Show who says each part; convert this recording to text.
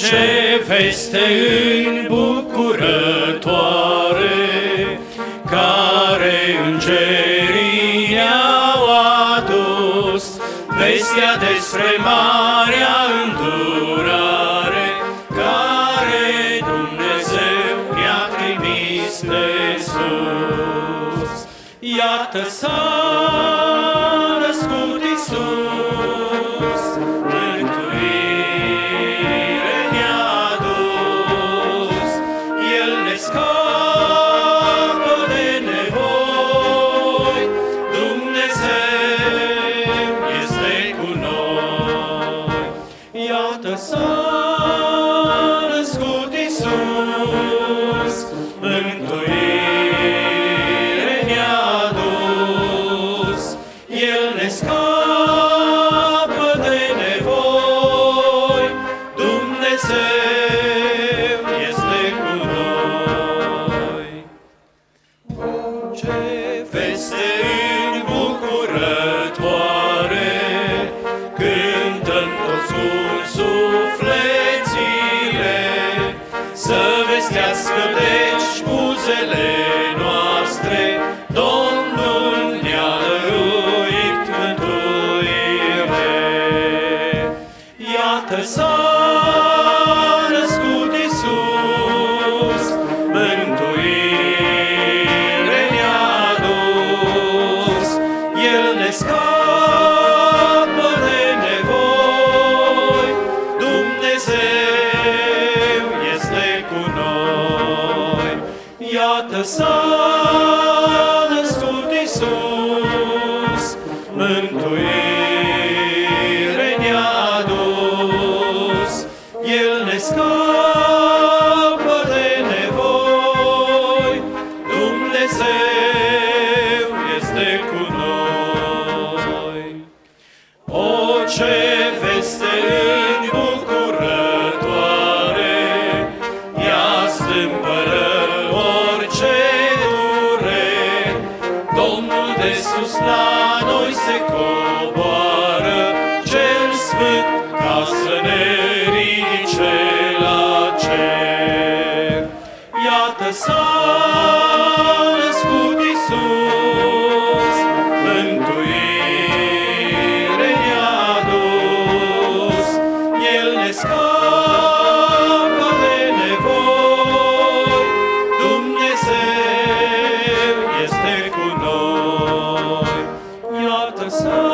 Speaker 1: Ce veste îmbucurătoare, care îngerii ne-au adus, vestea despre marea îndurare, care Dumnezeu ne-a trimis de sus. Iată s-a născut Iisus, mântuire ne-a adus, El ne scapă de nevoi, Dumnezeu este cu noi. Iată s-a născut Iisus, mântuire ne-a adus, El ne scapă de nevoi, Dumnezeu este cu noi. Ce veste îmbucurătoare, cântăm toți cu suflețile, să vestească deci buzele noastre, Domnul ne-a dăruit mântuire. Iată s-a născut Iisus, mântuire ne-a adus, El ne scapă de nevoi, Dumnezeu este cu noi. Iată s-a născut Iisus, mântuire ne-a adus, El ne scapă de nevoi, Dumnezeu este cu noi. O, ce veste îmbucurătoare, ea stâmpără orice dureri, Domnul de sus la noi se coboară, Cel Sfânt, ca să ne ridice la cer. Iată s-a născut Iisus, mântuire ne-a adus, El ne scapă de nevoi, Dumnezeu este cu noi. Iată s-a